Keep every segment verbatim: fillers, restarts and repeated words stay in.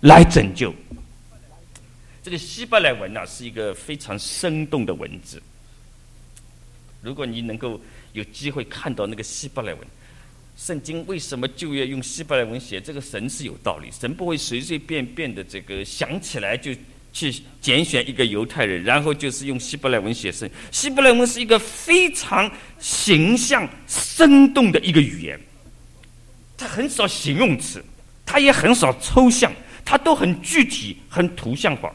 来拯救。这个希伯来文啊，是一个非常生动的文字。如果你能够有机会看到那个希伯来文，圣经为什么旧约用希伯来文写？这个神是有道理，神不会随随便便的这个想起来就去拣选一个犹太人，然后就是用希伯来文写圣。希伯来文是一个非常形象、生动的一个语言，它很少形容词，它也很少抽象，它都很具体、很图像化。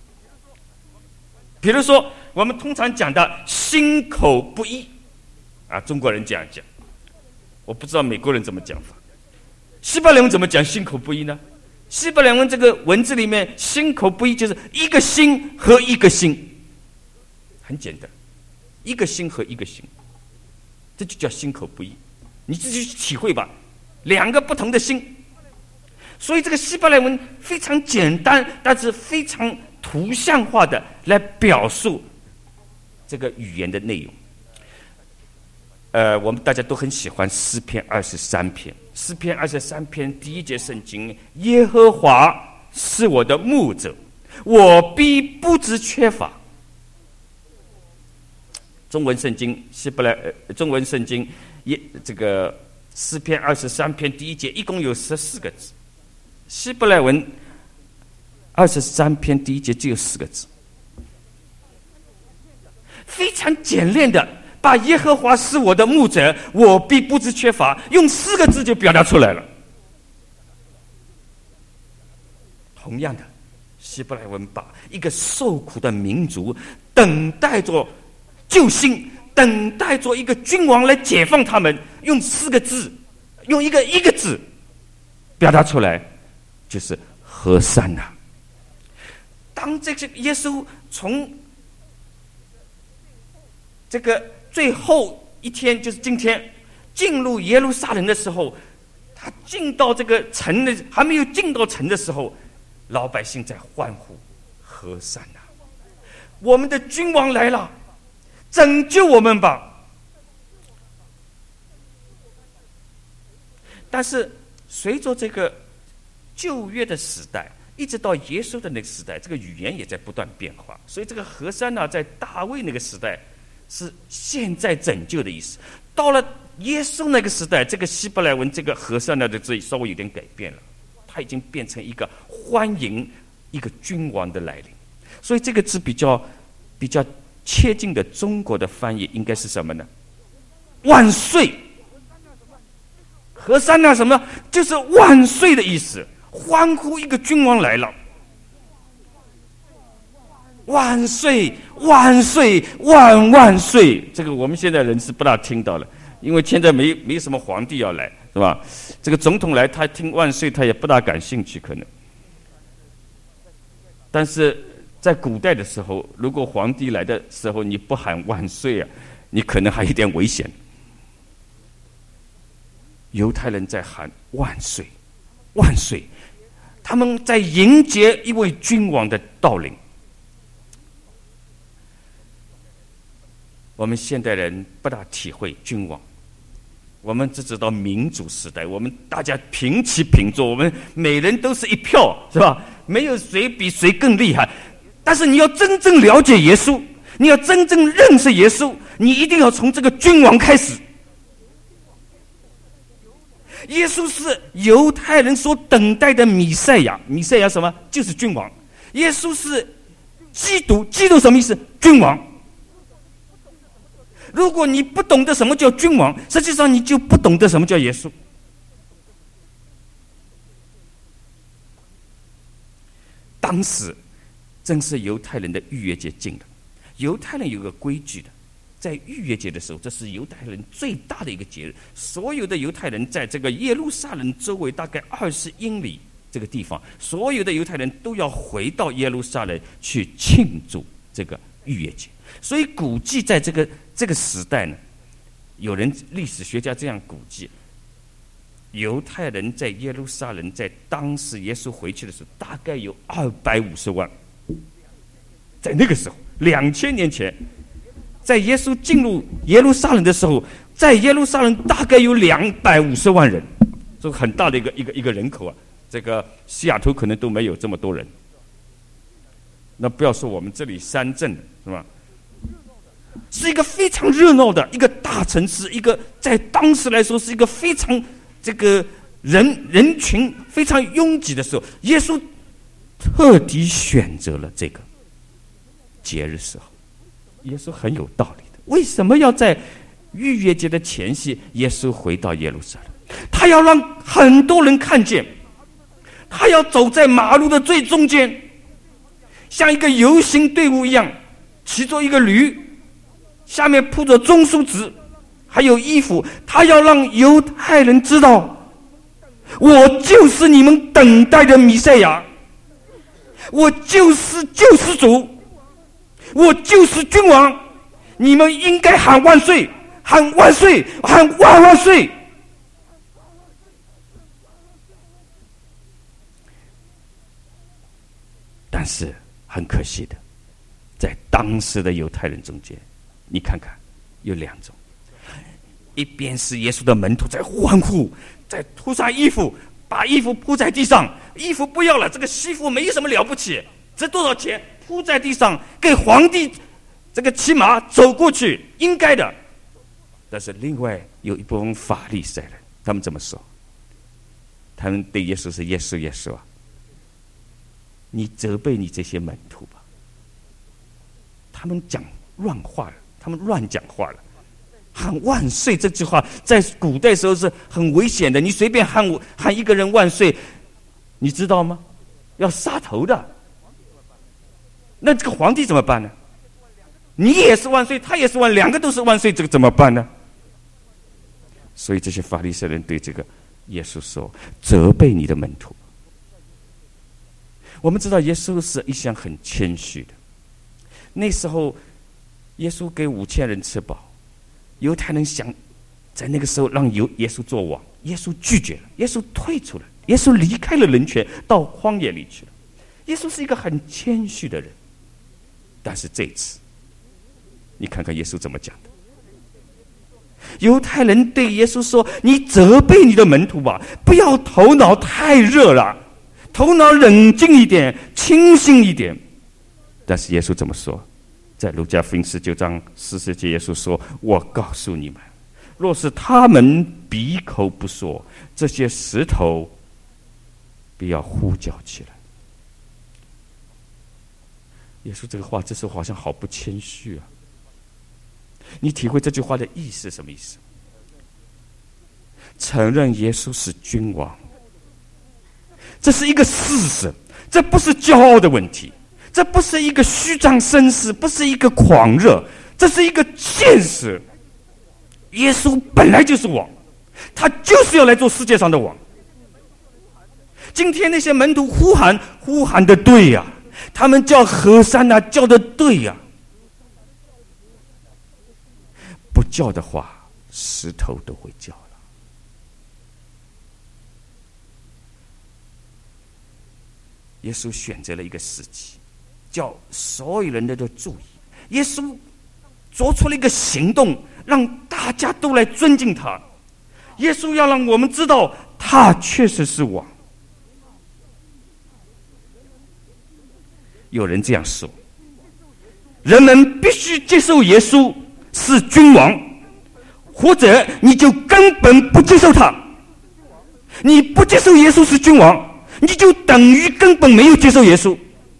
比如说，我们通常讲的心口不一啊，中国人这样讲，我不知道美国人怎么讲法。希伯来文怎么讲心口不一呢？希伯来文这个文字里面，心口不一就是一个心和一个心，很简单，一个心和一个心，这就叫心口不一。你自己去体会吧，两个不同的心。所以这个希伯来文非常简单，但是非常图像化的来表述这个语言的内容。呃，我们大家都很喜欢诗篇二十三篇。诗篇二十三篇第一节圣经：耶和华是我的牧者，我必不致缺乏。中文圣经希伯来呃，中文圣经耶这个诗篇二十三篇第一节一共有十四个字，希伯来文二十三篇第一节只有四个字，非常简练的把耶和华是我的牧者，我必不致缺乏，用四个字就表达出来了。同样的，希伯来文把一个受苦的民族等待着救星，等待着一个君王来解放他们，用四个字，用一个一个字表达出来，就是和散那。当这个耶稣从这个最后一天，就是今天进入耶路撒冷的时候，他进到这个城的还没有进到城的时候，老百姓在欢呼和散那，我们的君王来了，拯救我们吧。但是随着这个旧约的时代，一直到耶稣的那个时代，这个语言也在不断变化。所以这个和散那在大卫那个时代是现在拯救的意思。到了耶稣那个时代，这个希伯来文这个和散那的字稍微有点改变了，它已经变成一个欢迎一个君王的来临。所以这个字比较比较切近的中国的翻译应该是什么呢？万岁！和散那什么？就是万岁的意思，欢呼一个君王来了。万岁万岁万万岁！这个我们现在人是不大听到了，因为现在没没什么皇帝要来，是吧？这个总统来，他听万岁他也不大感兴趣可能。但是在古代的时候，如果皇帝来的时候你不喊万岁啊，你可能还有点危险。犹太人在喊万岁万岁，他们在迎接一位君王的到临。我们现代人不大体会君王，我们只知道民主时代，我们大家平起平坐，我们每人都是一票，是吧？没有谁比谁更厉害。但是你要真正了解耶稣，你要真正认识耶稣，你一定要从这个君王开始。耶稣是犹太人所等待的弥赛亚，弥赛亚什么？就是君王。耶稣是基督，基督什么意思？君王。如果你不懂得什么叫君王，实际上你就不懂得什么叫耶稣。当时正是犹太人的逾越节近了，犹太人有个规矩的，在逾越节的时候，这是犹太人最大的一个节日，所有的犹太人在这个耶路撒冷周围大概二十英里这个地方，所有的犹太人都要回到耶路撒冷去庆祝这个逾越节。所以估计在这个这个时代呢，有人历史学家这样估计，犹太人在耶路撒冷在当时耶稣回去的时候，大概有二百五十万。在那个时候，两千年前，在耶稣进入耶路撒冷的时候，在耶路撒冷大概有两百五十万人，这个很大的一个一个一个人口啊， 这个西雅图可能都没有这么多人。那不要说我们这里山镇是吧？是一个非常热闹的一个大城市，一个在当时来说是一个非常这个人人群非常拥挤的时候，耶稣特地选择了这个节日时候。耶稣很有道理的，为什么要在逾越节的前夕，耶稣回到耶路撒冷？他要让很多人看见，他要走在马路的最中间，像一个游行队伍一样，骑着一个驴，下面铺着棕树枝，还有衣服。他要让犹太人知道，我就是你们等待的弥赛亚，我就是救世主，我就是君王，你们应该喊万岁，喊万岁，喊万万岁。但是很可惜的，在当时的犹太人中间，你看看有两种，一边是耶稣的门徒在欢呼，在涂上衣服，把衣服铺在地上，衣服不要了，这个西服没什么了不起，值多少钱，铺在地上给皇帝这个骑马走过去，应该的。但是另外有一部分法利赛人，他们这么说，他们对耶稣是耶稣耶稣啊，你责备你这些门徒吧，他们讲乱话了，他们乱讲话了。喊万岁这句话在古代时候是很危险的，你随便喊喊一个人万岁，你知道吗？要杀头的。那这个皇帝怎么办呢？你也是万岁，他也是万，两个都是万岁，这个怎么办呢？所以这些法利赛人对这个耶稣说：责备你的门徒。我们知道耶稣是一向很谦虚的，那时候耶稣给五千人吃饱，犹太人想在那个时候让耶稣做王，耶稣拒绝了，耶稣退出了，耶稣离开了人群，到荒野里去了。耶稣是一个很谦虚的人，但是这一次你看看耶稣怎么讲的。犹太人对耶稣说：你责备你的门徒吧，不要头脑太热了，头脑冷静一点，清醒一点。但是耶稣怎么说？在路加福音十九章四十节，耶稣说：我告诉你们，若是他们闭口不说，这些石头必要呼叫起来。耶稣这个话这时候好像好不谦虚啊！你体会这句话的意思什么意思？承认耶稣是君王，这是一个事实，这不是骄傲的问题，这不是一个虚张声势，不是一个狂热，这是一个现实。耶稣本来就是王，他就是要来做世界上的王。今天那些门徒呼喊呼喊的对呀、啊，他们叫和散那叫的对呀、啊，不叫的话，石头都会叫了。耶稣选择了一个时机，叫所有人都注意。耶稣做出了一个行动，让大家都来尊敬他。耶稣要让我们知道，他确实是王。有人这样说：人们必须接受耶稣是君王，或者你就根本不接受他。你不接受耶稣是君王，你就等于根本没有接受耶稣。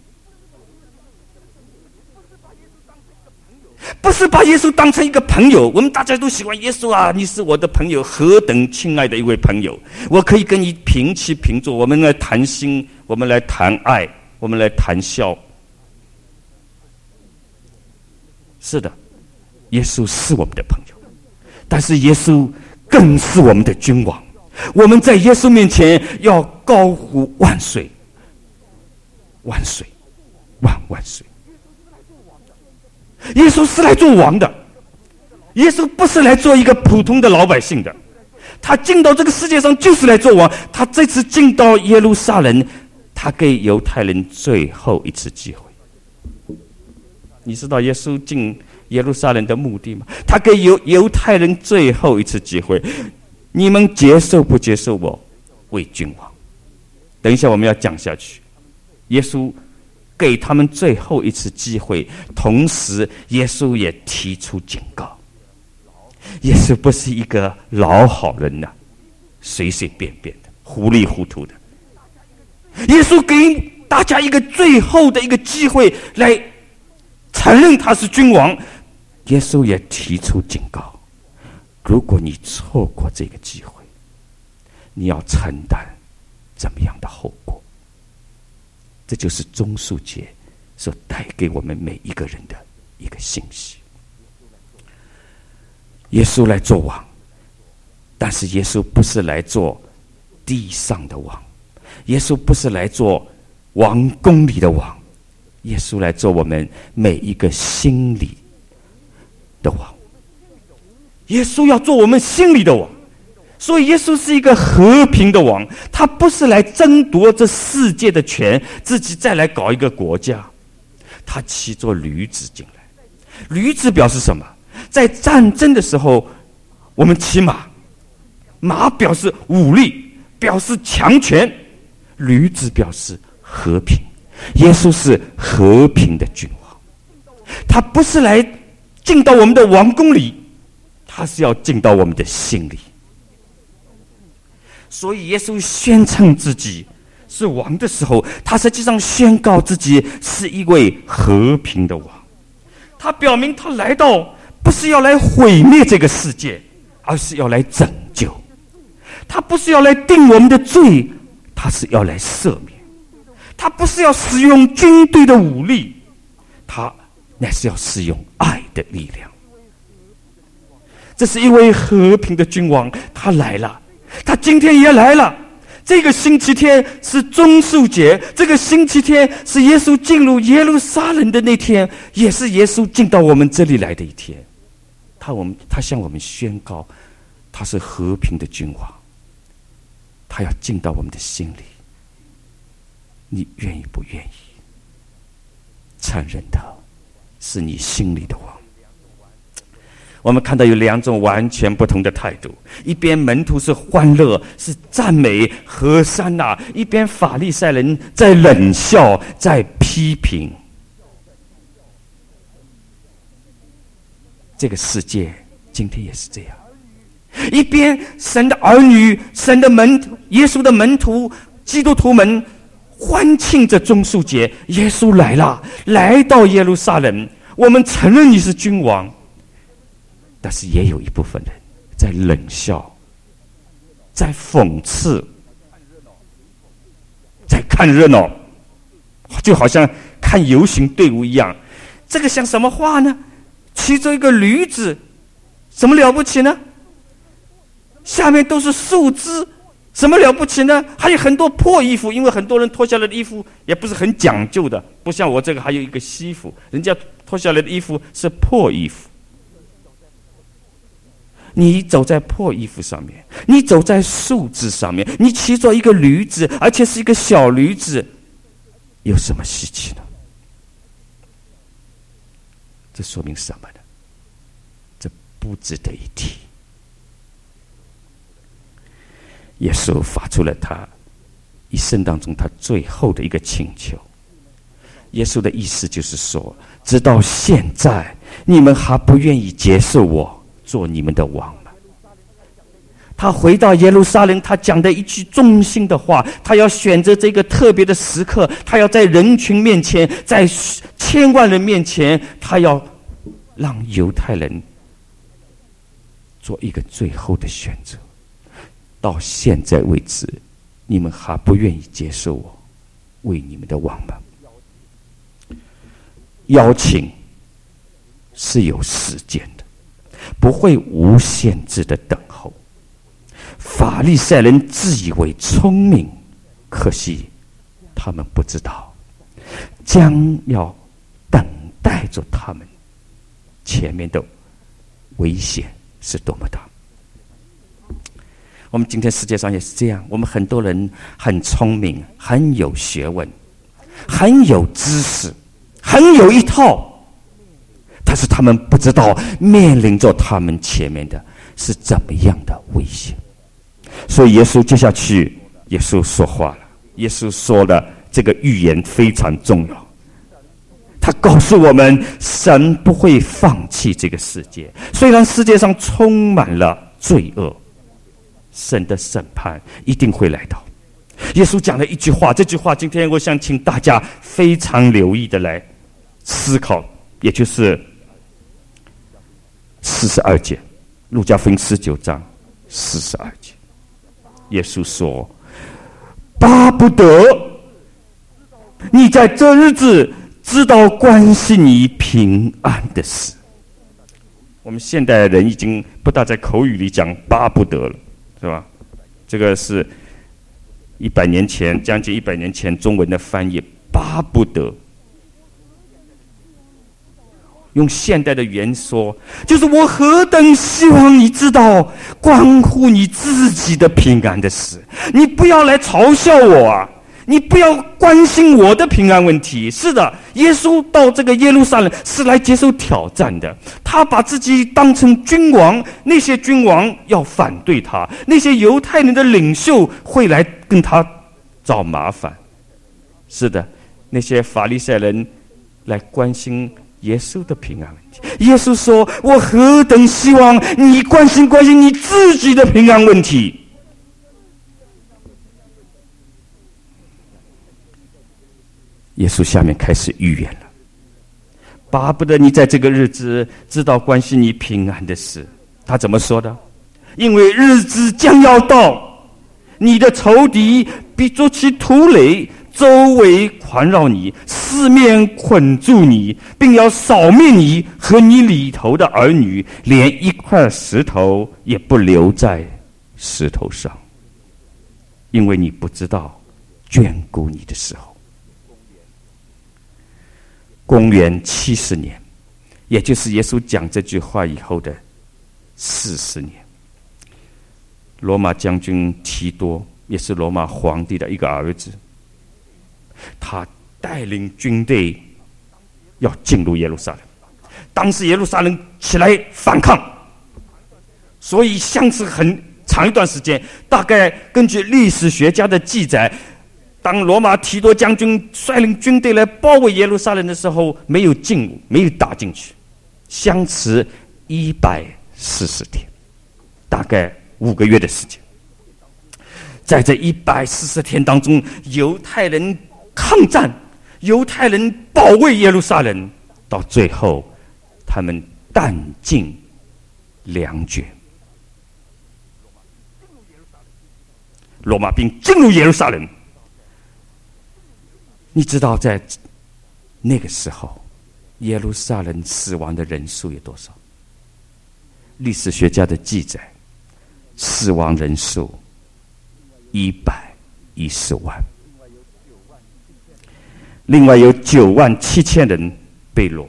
不是把耶稣当成一个朋友，我们大家都喜欢耶稣啊，你是我的朋友，何等亲爱的一位朋友，我可以跟你平起平坐，我们来谈心，我们来谈爱，我们来谈笑。是的，耶稣是我们的朋友，但是耶稣更是我们的君王。我们在耶稣面前要高呼万岁，万岁，万万岁。耶稣是来做王的，耶稣不是来做一个普通的老百姓的，他进到这个世界上就是来做王。他这次进到耶路撒冷，他给犹太人最后一次机会。你知道耶稣进耶路撒冷的目的吗？他给犹犹太人最后一次机会，你们接受不接受我为君王？ 等一下我们要讲下去。耶稣给他们最后一次机会，同时耶稣也提出警告。耶稣不是一个老好人呐、啊，随随便便的、糊里糊涂的。耶稣给大家一个最后的一个机会来承认他是君王。耶稣也提出警告：如果你错过这个机会，你要承担怎么样的后果？这就是棕树节所带给我们每一个人的一个信息。耶稣来做王，但是耶稣不是来做地上的王，耶稣不是来做王宫里的王，耶稣来做我们每一个心里的王。耶稣要做我们心里的王，所以耶稣是一个和平的王，他不是来争夺这世界的权，自己再来搞一个国家。他骑着驴子进来，驴子表示什么？在战争的时候，我们骑马，马表示武力，表示强权，驴子表示和平。耶稣是和平的君王，他不是来进到我们的王宫里，他是要进到我们的心里。所以耶稣宣称自己是王的时候，他实际上宣告自己是一位和平的王。他表明他来到不是要来毁灭这个世界，而是要来拯救。他不是要来定我们的罪，他是要来赦免。他不是要使用军队的武力，他乃是要使用爱的力量。这是一位和平的君王，他来了，他今天也来了。这个星期天是棕树节，这个星期天是耶稣进入耶路撒冷的那天，也是耶稣进到我们这里来的一天。他我们他向我们宣告，他是和平的君王，他要进到我们的心里。你愿意不愿意承认他是你心里的王？我们看到有两种完全不同的态度，一边门徒是欢乐，是赞美和散那，一边法利赛人在冷笑，在批评。这个世界今天也是这样，一边神的儿女、神的门徒、耶稣的门徒、基督徒们欢庆着棕树节，耶稣来了，来到耶路撒冷，我们承认你是君王。但是也有一部分人在冷笑，在讽刺，在看热闹，就好像看游行队伍一样。这个像什么话呢？骑着一个驴子，什么了不起呢？下面都是树枝，什么了不起呢？还有很多破衣服，因为很多人脱下来的衣服也不是很讲究的，不像我这个还有一个西服，人家脱下来的衣服是破衣服。你走在破衣服上面，你走在树枝上面，你骑着一个驴子，而且是一个小驴子，有什么稀奇呢？这说明什么呢？这不值得一提。耶稣发出了他一生当中他最后的一个请求。耶稣的意思就是说，直到现在你们还不愿意接受我做你们的王吗？他回到耶路撒冷，他讲的一句衷心的话，他要选择这个特别的时刻，他要在人群面前，在千万人面前，他要让犹太人做一个最后的选择。到现在为止，你们还不愿意接受我为你们的王吗？邀请是有时间的，不会无限制的等候。法利赛人自以为聪明，可惜他们不知道将要等待着他们前面的危险是多么大。我们今天世界上也是这样，我们很多人很聪明，很有学问，很有知识，很有一套，但是他们不知道面临着他们前面的是怎么样的危险。所以耶稣接下去，耶稣说话了， 耶稣说的这个预言非常重要。他告诉我们，神不会放弃这个世界，虽然世界上充满了罪恶，神的审判一定会来到。耶稣讲了一句话，这句话今天我想请大家非常留意的来思考，也就是四十二节，路加福音十九章四十二节，耶稣说：“巴不得你在这日子知道关系你平安的事。”我们现代人已经不大在口语里讲巴不得了，是吧？这个是一百年前，将近一百年前中文的翻译，巴不得。用现代的语言说，就是我何等希望你知道关乎你自己的平安的事。你不要来嘲笑我啊！你不要关心我的平安问题。是的，耶稣到这个耶路撒冷是来接受挑战的。他把自己当成君王，那些君王要反对他，那些犹太人的领袖会来跟他找麻烦。是的，那些法利赛人来关心耶稣的平安问题。耶稣说：“我何等希望你关心关心你自己的平安问题。”耶稣下面开始预言了，巴不得你在这个日子知道关系你平安的事。他怎么说的？因为日子将要到，你的仇敌必筑起土垒，周围环绕你，四面捆住你，并要扫灭你和你里头的儿女，连一块石头也不留在石头上，因为你不知道眷顾你的时候。公元七十年，也就是耶稣讲这句话以后的四十年，罗马将军提多，也是罗马皇帝的一个儿子，他带领军队要进入耶路撒冷。当时耶路撒冷起来反抗，所以相持很长一段时间。大概根据历史学家的记载，当罗马提多将军率领军队来包围耶路撒冷的时候，没有进入，没有打进去，相持一百四十天，大概五个月的时间。在这一百四十天当中，犹太人抗战，犹太人保卫耶路撒冷，到最后他们弹尽粮绝。罗马兵进入耶路撒冷，你知道在那个时候耶路撒冷死亡的人数有多少？历史学家的记载，死亡人数一百一十万，另外有九万七千人被掳。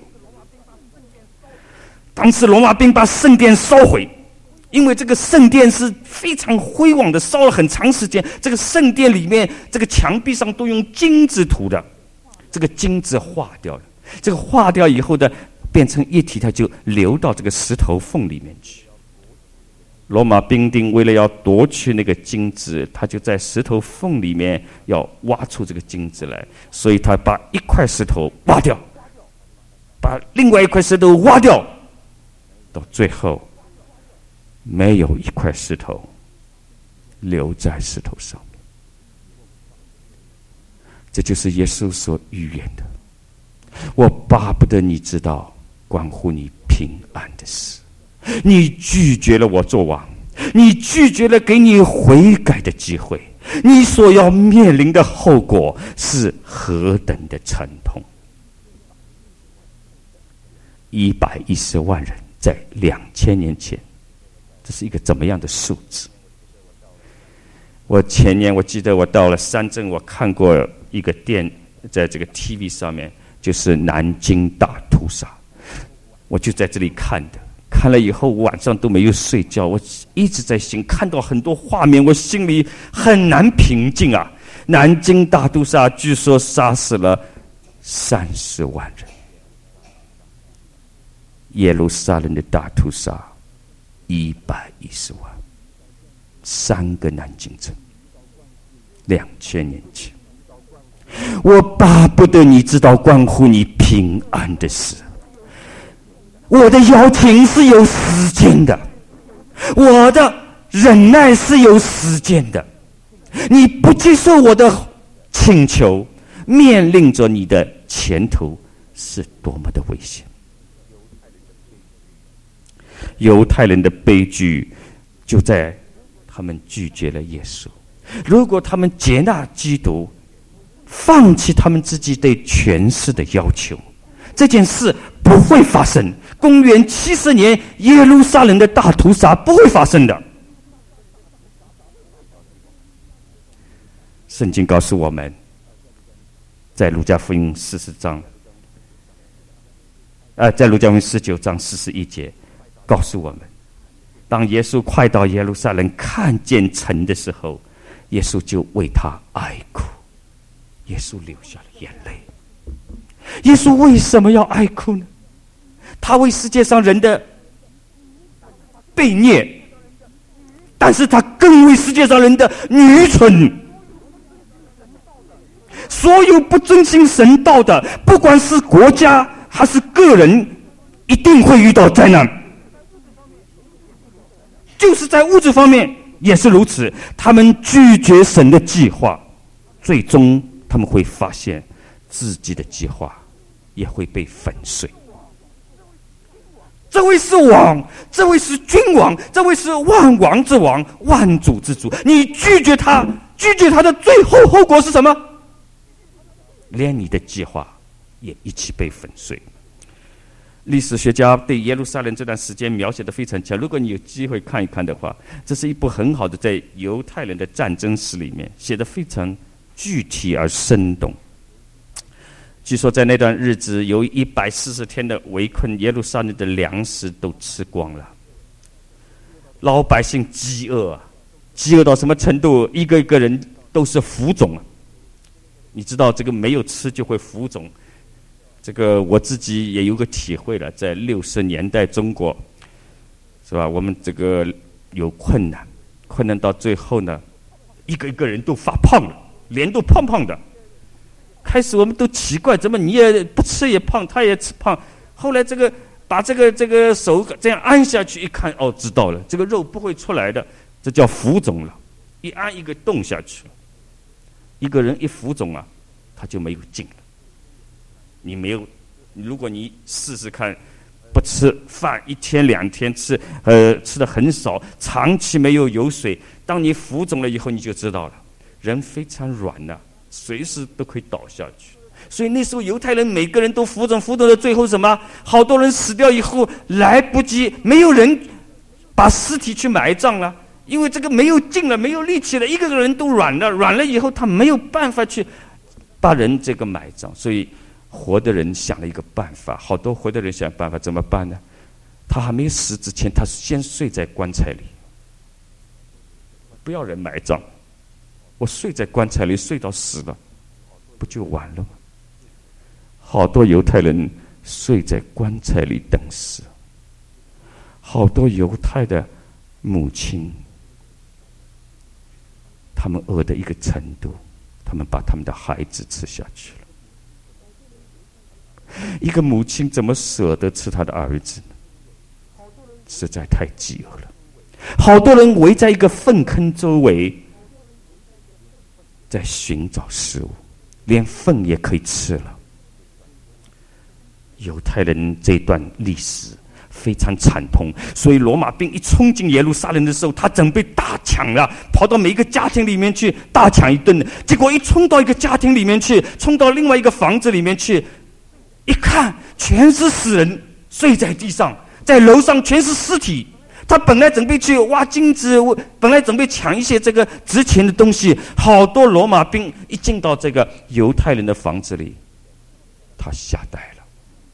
当时罗马兵把圣殿烧毁，因为这个圣殿是非常辉煌的，烧了很长时间。这个圣殿里面，这个墙壁上都用金子涂的，这个金子化掉了，这个化掉以后的变成液体，它就流到这个石头缝里面去。罗马兵丁为了要夺取那个金子，他就在石头缝里面要挖出这个金子来，所以他把一块石头挖掉，把另外一块石头挖掉，到最后没有一块石头留在石头上面。这就是耶稣所预言的，我巴不得你知道关乎你平安的事。你拒绝了我做王，你拒绝了给你悔改的机会，你所要面临的后果是何等的沉痛。一百一十万人在两千年前，这是一个怎么样的数字？我前年我记得我到了深圳，我看过一个电，在这个 T V 上面，就是南京大屠杀，我就在这里看的。看了以后晚上都没有睡觉，我一直在心，看到很多画面，我心里很难平静啊。南京大屠杀据说杀死了三十万人，耶路撒冷的大屠杀一百一十万，三个南京城， 两千年前。我巴不得你知道关乎你平安的事。我的邀请是有时间的，我的忍耐是有时间的。你不接受我的请求，面临着你的前途是多么的危险。犹太人的悲剧就在他们拒绝了耶稣。如果他们接纳基督，放弃他们自己对权势的要求，这件事不会发生。公元七十年耶路撒冷的大屠杀不会发生的。圣经告诉我们，在路加福音四十章，呃，在路加福音十九章四十一节，告诉我们，当耶稣快到耶路撒冷看见城的时候，耶稣就为他哀哭。耶稣流下了眼泪。耶稣为什么要哀哭呢？他为世界上人的悖逆，但是他更为世界上人的愚蠢。所有不遵行神道的，不管是国家还是个人，一定会遇到灾难。就是在物质方面也是如此，他们拒绝神的计划，最终他们会发现自己的计划也会被粉碎。这位是王，这位是君王，这位是万王之王，万主之主。你拒绝他，拒绝他的最后后果是什么？连你的计划也一起被粉碎。历史学家对耶路撒冷这段时间描写得非常强，如果你有机会看一看的话，这是一部很好的在犹太人的战争史里面写得非常具体而生动。据说在那段日子，有一百四十天的围困，耶路撒冷的粮食都吃光了，老百姓饥饿啊，饥饿到什么程度？一个一个人都是浮肿啊！你知道这个没有吃就会浮肿，这个我自己也有个体会了，在六十年代中国，是吧？我们这个有困难，困难到最后呢，一个一个人都发胖了，脸都胖胖的。开始我们都奇怪，怎么你也不吃也胖，他也吃胖。后来这个把这个这个手这样按下去，一看，哦，知道了，这个肉不会出来的，这叫浮肿了。一按一个洞下去了，一个人一浮肿啊，他就没有劲了。你没有，如果你试试看，不吃饭一天两天吃，呃，吃的很少，长期没有油水，当你浮肿了以后，你就知道了，人非常软呐、啊。随时都可以倒下去。所以那时候犹太人每个人都浮肿，浮肿的最后什么？好多人死掉以后来不及，没有人把尸体去埋葬了，因为这个没有劲了，没有力气了，一个个人都软了，软了以后他没有办法去把人这个埋葬。所以活的人想了一个办法，好多活的人想办法怎么办呢？他还没死之前，他先睡在棺材里，不要人埋葬。我睡在棺材里，睡到死了，不就完了吗？好多犹太人睡在棺材里等死，好多犹太的母亲，他们饿的一个程度，他们把他们的孩子吃下去了。一个母亲怎么舍得吃他的儿子呢？实在太饥饿了。好多人围在一个粪坑周围，在寻找食物，连粪也可以吃了。犹太人这段历史非常惨痛，所以罗马兵一冲进耶路撒冷的时候，他准备大抢了，跑到每一个家庭里面去大抢一顿。结果一冲到一个家庭里面去，冲到另外一个房子里面去，一看全是死人，睡在地上，在楼上全是尸体。他本来准备去挖金子，本来准备抢一些这个值钱的东西，好多罗马兵一进到这个犹太人的房子里，他吓呆了。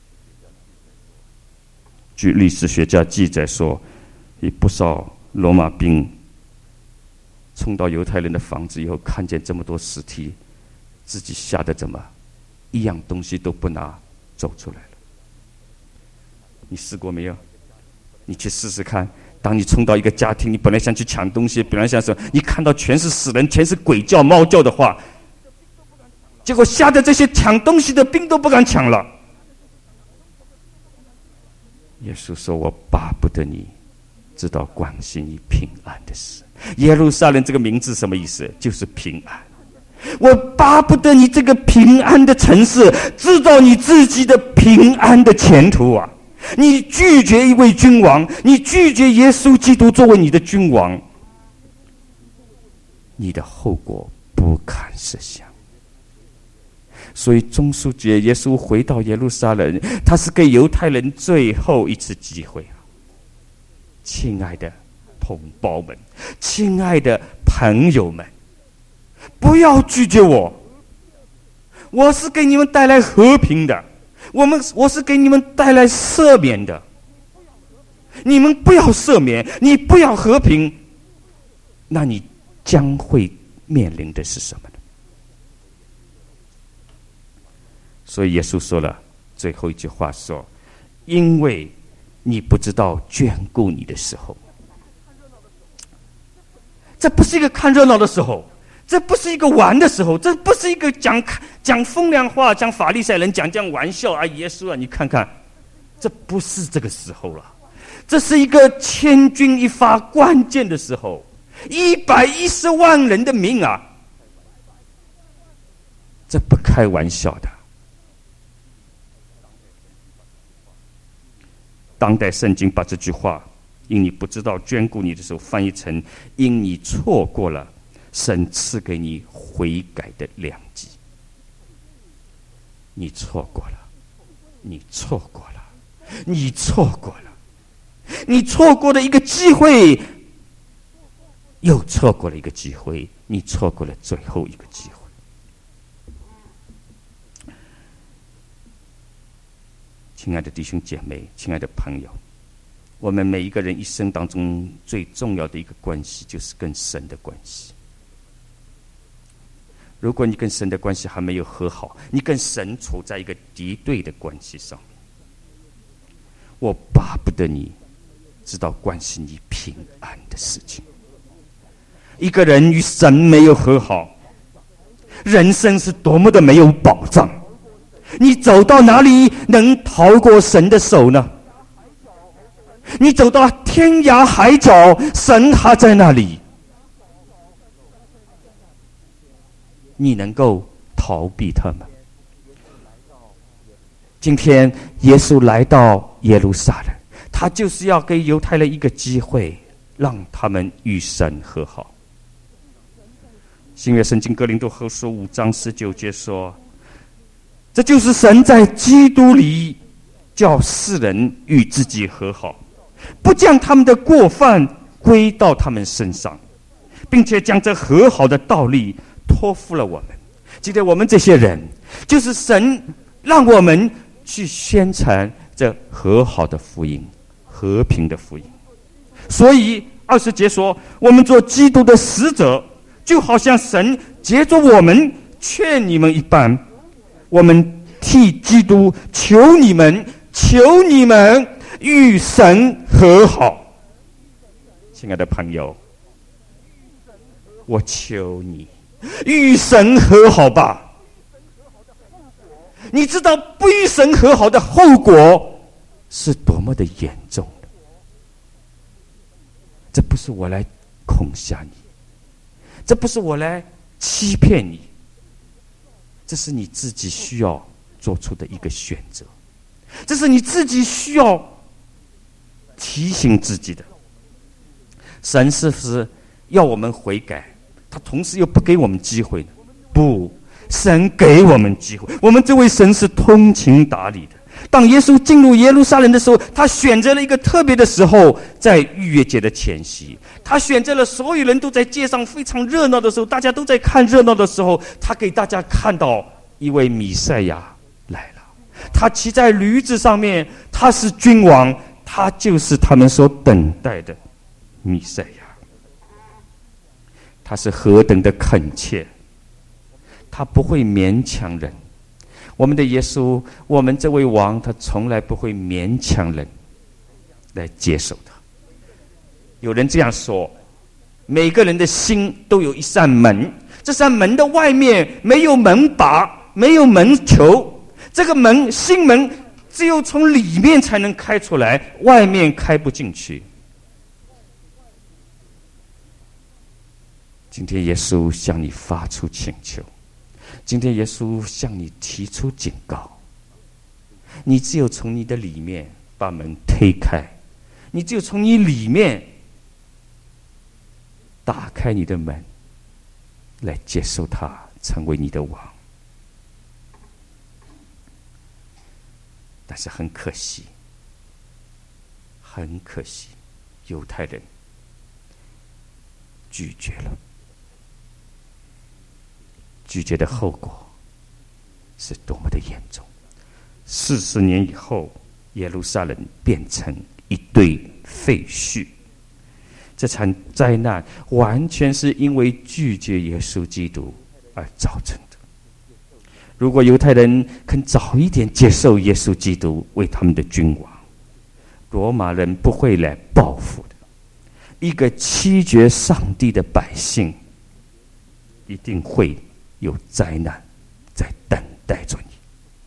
据历史学家记载说，有不少罗马兵冲到犹太人的房子以后，看见这么多尸体，自己吓得怎么一样东西都不拿，走出来了。你试过没有？你去试试看， 当你冲到一个家庭，你本来想去抢东西，本来想说，你看到全是死人，全是鬼叫猫叫的话，结果吓得这些抢东西的兵都不敢抢了。耶稣说：“我巴不得你知道关心你平安的事。”耶路撒冷这个名字什么意思？就是平安。我巴不得你这个平安的城市知道你自己的平安的前途啊！你拒绝一位君王，你拒绝耶稣基督作为你的君王，你的后果不堪设想。所以中秋节耶稣回到耶路撒冷，他是给犹太人最后一次机会啊！亲爱的同胞们，亲爱的朋友们，不要拒绝我，我是给你们带来和平的，我们我是给你们带来赦免的。你们不要赦免，你不要和平，那你将会面临的是什么呢？所以耶稣说了最后一句话说：“因为你不知道眷顾你的时候。”这不是一个看热闹的时候，这不是一个玩的时候，这不是一个讲讲风凉话、讲法利赛人讲讲玩笑啊！耶稣啊，你看看，这不是这个时候了，这是一个千钧一发关键的时候，一百一十万人的命啊，这不开玩笑的。当代圣经把这句话因你不知道眷顾你的时候翻译成因你错过了神赐给你悔改的良机。你错过了，你错过了，你错过了，你错过了一个机会，又错过了一个机会，你错过了最后一个机会。亲爱的弟兄姐妹，亲爱的朋友，我们每一个人一生当中最重要的一个关系就是跟神的关系。如果你跟神的关系还没有和好，你跟神处在一个敌对的关系上面，我巴不得你知道关系你平安的事情。一个人与神没有和好，人生是多么的没有保障，你走到哪里能逃过神的手呢？你走到天涯海角，神还在那里，你能够逃避他们？今天耶稣来到耶路撒冷，他就是要给犹太人一个机会，让他们与神和好。新约圣经哥林多后书五章十九节说，这就是神在基督里叫世人与自己和好，不将他们的过犯归到他们身上，并且将这和好的道理托付了我们。今天我们这些人，就是神让我们去宣传这和好的福音，和平的福音。所以二十节说，我们做基督的使者，就好像神藉着我们劝你们一般，我们替基督求你们，求你们与神和好。亲爱的朋友，我求你与神和好吧。你知道不与神和好的后果是多么的严重的。这不是我来恐吓你，这不是我来欺骗你，这是你自己需要做出的一个选择，这是你自己需要提醒自己的。神是不是要我们悔改，他同时又不给我们机会呢？不，神给我们机会。我们这位神是通情达理的。当耶稣进入耶路撒冷的时候，他选择了一个特别的时候，在逾越节的前夕，他选择了所有人都在街上非常热闹的时候，大家都在看热闹的时候，他给大家看到一位弥赛亚来了。他骑在驴子上面，他是君王，他就是他们所等待的弥赛亚。他是何等的恳切，他不会勉强人。我们的耶稣，我们这位王，他从来不会勉强人来接受他。 有人这样说，每个人的心都有一扇门，这扇门的外面没有门把，没有门球，这个门心门只有从里面才能开出来，外面开不进去。今天耶稣向你发出请求，今天耶稣向你提出警告，你只有从你的里面把门推开，你只有从你里面打开你的门，来接受他成为你的王。但是很可惜，很可惜，犹太人拒绝了。拒绝的后果是多么的严重！四十年以后，耶路撒冷变成一堆废墟。这场灾难完全是因为拒绝耶稣基督而造成的。如果犹太人肯早一点接受耶稣基督为他们的君王，罗马人不会来报复的。一个欺绝上帝的百姓，一定会有灾难在等待着你。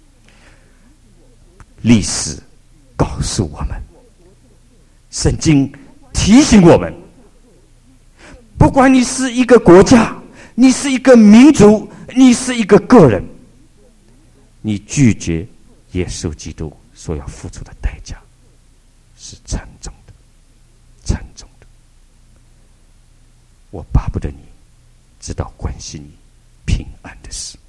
历史告诉我们，圣经提醒我们，不管你是一个国家，你是一个民族，你是一个个人，你拒绝耶稣基督所要付出的代价是沉重的，沉重的。我巴不得你知道关心你平安的事。